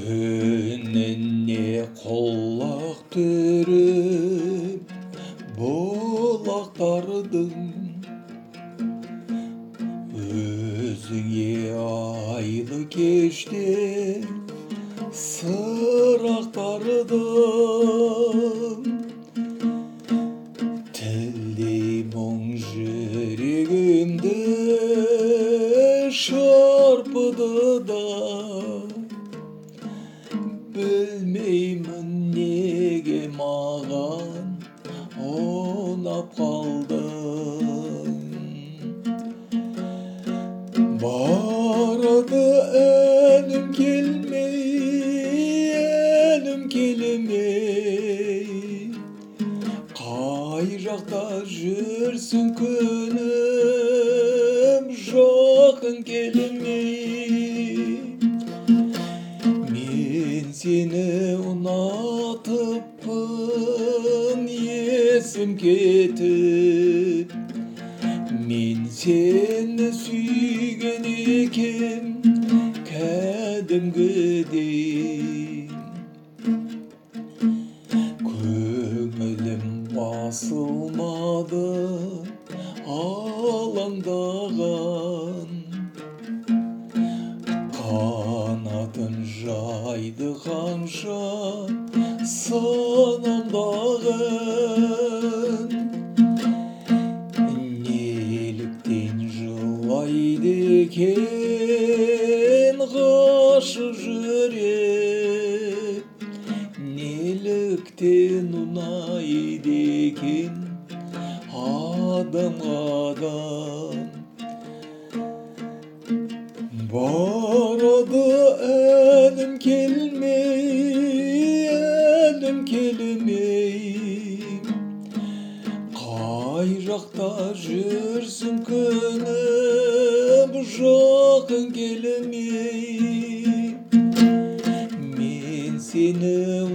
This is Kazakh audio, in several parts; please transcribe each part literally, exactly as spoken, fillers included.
Күніне құлақ түріп бұлақтардың өзіңе айлы кеште сырақтардың тілдей мұң жүрегімді шарпыды да білмеймін неге маған ұнап қалдың. Барады әлім келмей, әлім келмей, қай жақта жүрсің күнім, жақын келмей. Мен сені ұнатыппын, есім кетіп, мен сені сүйген екем кәдімгідей. Көңілім басылмады алаңдаған, қанатын жайды қанша санамдағын. Неліктен жылайды екен ғашық жүрек, неліктен ұнайды екен адамға адам. Барады әлім келмей, әлім келмей, қай жақта жүрсің күнім, жақын келмей. Мен сені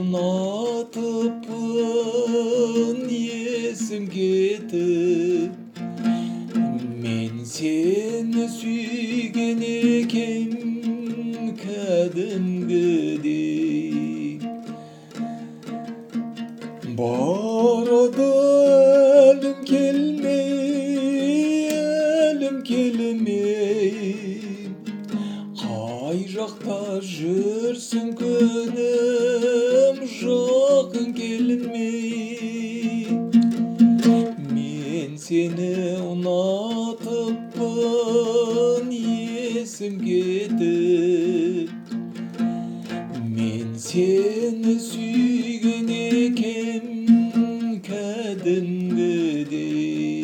ұнатыппын, есім кетіп, мен сені сүйген екем кәдімгідей. Барады әлім келмей, әлім келмей, қай жақта жүрсің күнім, жақын келмей. Мен сені ұнатыппын, есім кетіп, мен сені сүйген екем кәдімгідей.